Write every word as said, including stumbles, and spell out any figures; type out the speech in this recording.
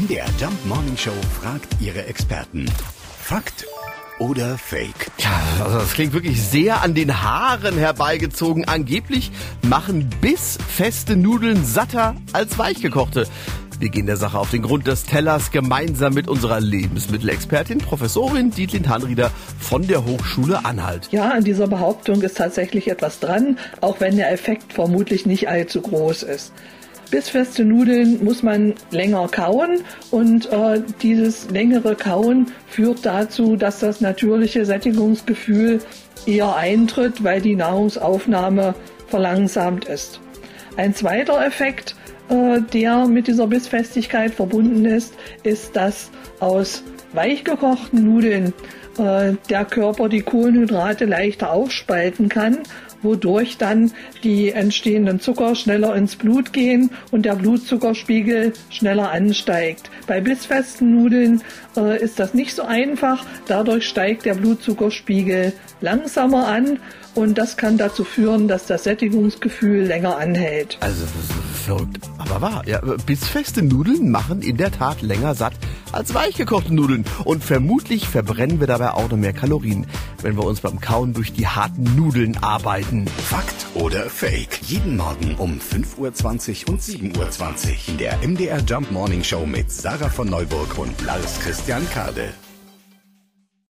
M D R Jump Morning Show fragt ihre Experten. Fakt oder Fake? Ja, also das klingt wirklich sehr an den Haaren herbeigezogen. Angeblich machen bissfeste Nudeln satter als weichgekochte. Wir gehen der Sache auf den Grund des Tellers gemeinsam mit unserer Lebensmittelexpertin, Professorin Dietlin Hanrieder von der Hochschule Anhalt. Ja, an dieser Behauptung ist tatsächlich etwas dran, auch wenn der Effekt vermutlich nicht allzu groß ist. Bissfeste Nudeln muss man länger kauen und äh, dieses längere Kauen führt dazu, dass das natürliche Sättigungsgefühl eher eintritt, weil die Nahrungsaufnahme verlangsamt ist. Ein zweiter Effekt, äh, der mit dieser Bissfestigkeit verbunden ist, ist, dass aus weichgekochten Nudeln äh, der Körper die Kohlenhydrate leichter aufspalten kann, wodurch dann die entstehenden Zucker schneller ins Blut gehen und der Blutzuckerspiegel schneller ansteigt. Bei bissfesten Nudeln äh, ist das nicht so einfach, dadurch steigt der Blutzuckerspiegel langsamer an und das kann dazu führen, dass das Sättigungsgefühl länger anhält. Also verrückt, aber wahr. Ja, bissfeste Nudeln machen in der Tat länger satt als weichgekochte Nudeln. Und vermutlich verbrennen wir dabei auch noch mehr Kalorien, wenn wir uns beim Kauen durch die harten Nudeln arbeiten. Fakt oder Fake? Jeden Morgen um fünf Uhr zwanzig und sieben Uhr zwanzig in der M D R Jump Morning Show mit Sarah von Neuburg und Lars Christian Kade.